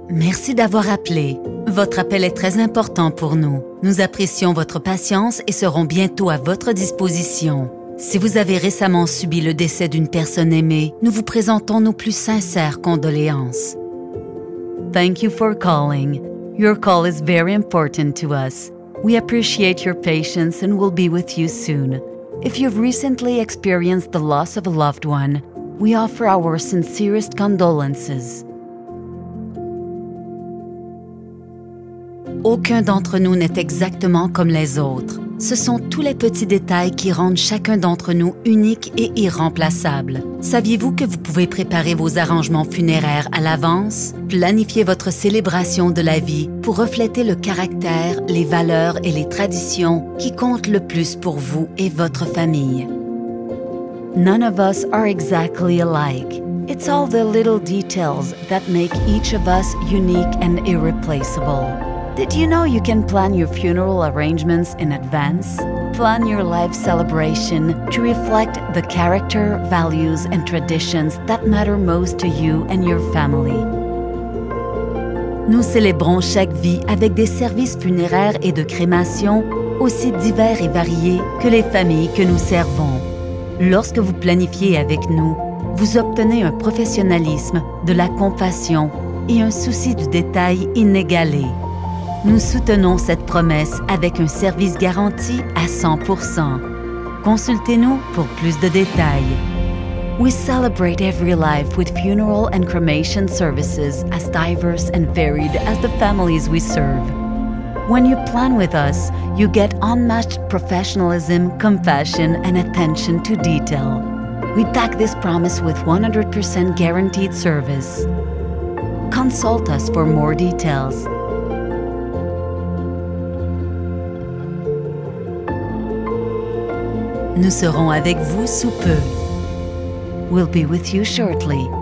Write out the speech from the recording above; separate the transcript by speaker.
Speaker 1: Merci d'avoir appelé. Votre appel est très important pour nous. Nous apprécions votre patience et serons bientôt à votre disposition. Si vous avez récemment subi le décès d'une personne aimée, nous vous présentons nos plus sincères condoléances. Thank you for calling. Your call is very important to us. We appreciate your patience and will be with you soon. If you've recently experienced the loss of a loved one, we offer our sincerest condolences. Aucun d'entre nous n'est exactement comme les autres. Ce sont tous les petits détails qui rendent chacun d'entre nous unique et irremplaçable. Saviez-vous que vous pouvez préparer vos arrangements funéraires à l'avance? Planifiez votre célébration de la vie pour refléter le caractère, les valeurs et les traditions qui comptent le plus pour vous et votre famille. None of us are exactly alike. It's all the little details that make each of us unique and irreplaceable. Did you know you can plan your funeral arrangements in advance? Plan your life celebration to reflect the character, values, and traditions that matter most to you and your family. Nous célébrons chaque vie avec des services funéraires et de crémation aussi divers et variés que les familles que nous servons. Lorsque vous planifiez avec nous, vous obtenez un professionnalisme, de la compassion et un souci du détail inégalé. Nous soutenons cette promesse avec un service garanti à 100%. Consultez-nous pour plus de détails. We celebrate every life with funeral and cremation services as diverse and varied as the families we serve. When you plan with us, you get unmatched professionalism, compassion, and attention to detail. We back this promise with 100% guaranteed service. Consult us for more details. Nous serons avec vous sous peu. We'll be with you shortly.